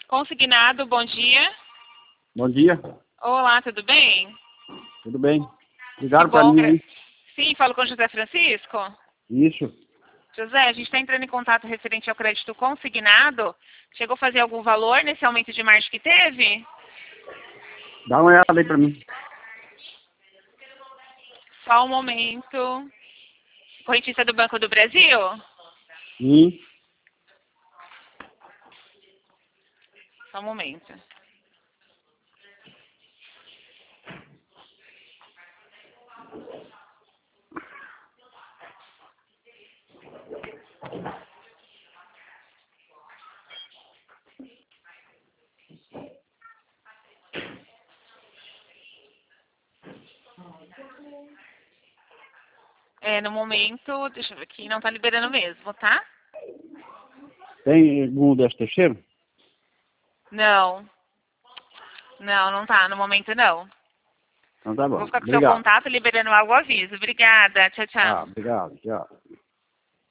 Consignado, bom dia. Bom dia. Olá, tudo bem? Tudo bem? Ligaram Que para bom. mim aí? Sim, falo com o José Francisco. Isso. José, a gente está entrando em contato referente ao crédito consignado. Chegou a fazer algum valor nesse aumento de margem que teve? Dá uma olhada aí para mim. Só um momento. Correntista do Banco do Brasil? Sim. Só um momento. No momento, deixa eu ver aqui, não está liberando mesmo, tá? Tem algum desse terceiro? Não. Não tá. No momento, não. Então tá Vou bom. ficar com o seu Obrigado. contato, liberando algo, aviso. Obrigada. Tchau, tchau. Obrigado. Tchau.